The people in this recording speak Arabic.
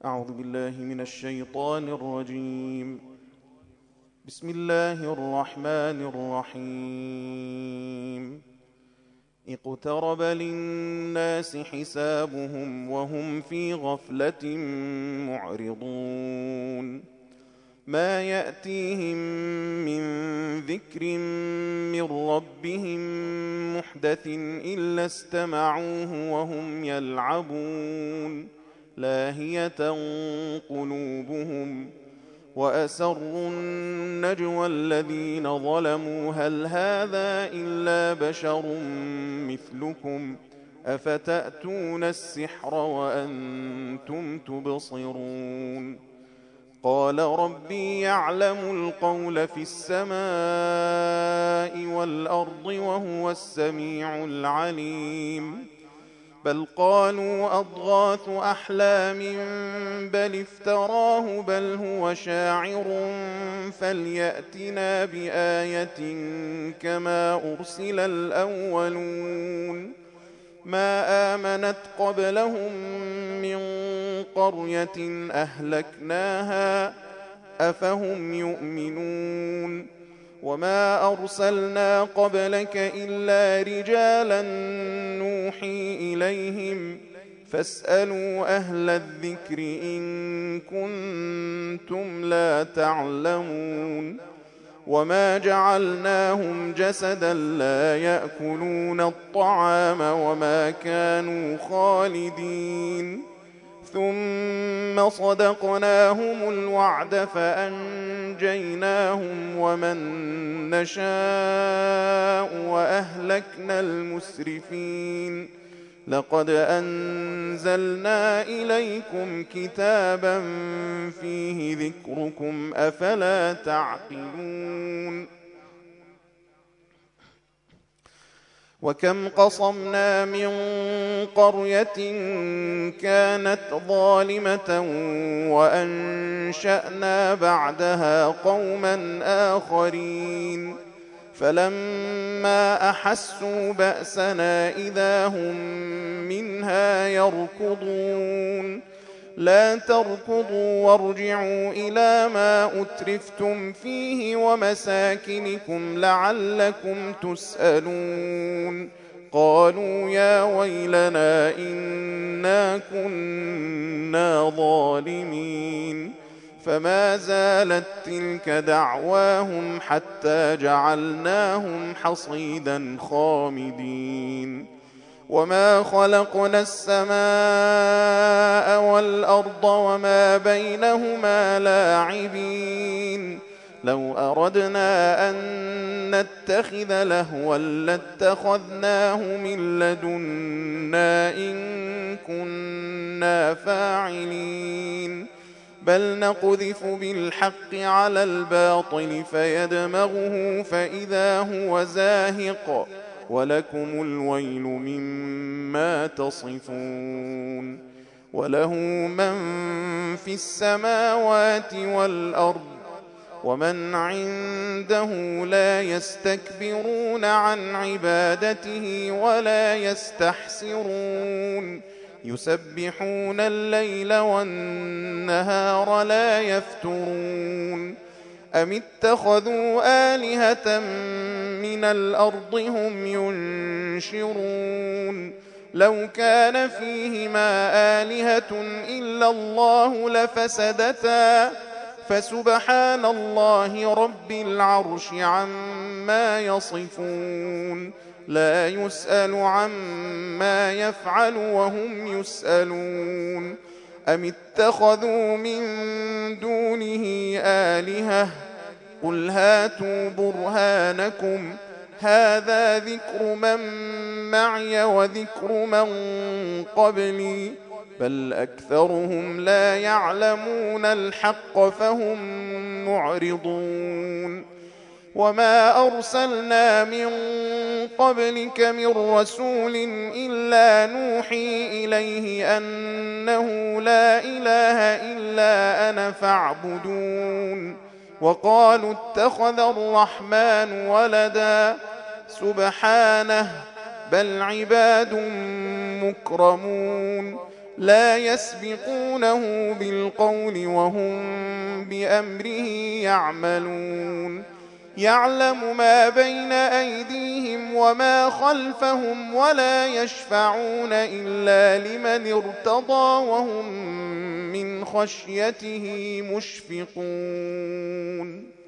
أعوذ بالله من الشيطان الرجيم. بسم الله الرحمن الرحيم. اقترب للناس حسابهم وهم في غفلة معرضون. ما يأتيهم من ذكر من ربهم محدث إلا استمعوه وهم يلعبون لاهية قلوبهم وأسروا النجوى الذين ظلموا هل هذا إلا بشر مثلكم أفتأتون السحر وأنتم تبصرون. قال ربي يعلم القول في السماء والأرض وهو السميع العليم. بل قالوا أضغاث أحلام بل افتراه بل هو شاعر فليأتنا بآية كما أرسل الأولون. ما آمنت قبلهم من قرية أهلكناها أفهم يؤمنون. وما أرسلنا قبلك إلا رجالا نوحي إليهم فاسألوا أهل الذكر إن كنتم لا تعلمون. وما جعلناهم جسدا لا يأكلون الطعام وما كانوا خالدين ثم صدقناهم الوعد فأنجيناهم ومن نشاء وأهلكنا المسرفين. لقد أنزلنا إليكم كتابا فيه ذكركم أفلا تعقلون. وكم قصمنا من قرية كانت ظالمة وأنشأنا بعدها قوما آخرين فلما أحسوا بأسنا إذا هم منها يركضون. لا تركضوا وارجعوا إلى ما أترفتم فيه ومساكنكم لعلكم تسألون. قالوا يا ويلنا إنا كنا ظالمين. فما زالت تلك دعواهم حتى جعلناهم حصيدا خامدين. وما خلقنا السماء والأرض وما بينهما لاعبين. لو أردنا أن نتخذ لهوا لاتخذناه من لدنا إن كنا فاعلين. بل نقذف بالحق على الباطل فيدمغه فإذا هو زاهق ولكم الويل مما تصفون. وله من في السماوات والأرض ومن عنده لا يستكبرون عن عبادته ولا يستحسرون. يسبحون الليل والنهار لا يفترون. أم اتخذوا آلهة من الأرض هم ينشرون. لو كان فيهما آلهة إلا الله لفسدتا فسبحان الله رب العرش عما يصفون. لا يسأل عما يفعل وهم يسألون. أم اتخذوا من دونه آلهة قل هاتوا برهانكم هذا ذكر من معي وذكر من قبلي بل أكثرهم لا يعلمون الحق فهم معرضون. وما أرسلنا من قبلك من رسول إلا نوحي إليه أنه لا إله إلا أنا فاعبدون. وقالوا اتخذ الرحمن ولدا سبحانه بل عباد مكرمون لا يسبقونه بالقول وهم بأمره يعملون يعلم ما بين أيديهم وما خلفهم ولا يشفعون إلا لمن ارتضى وهم من خشيته مشفقون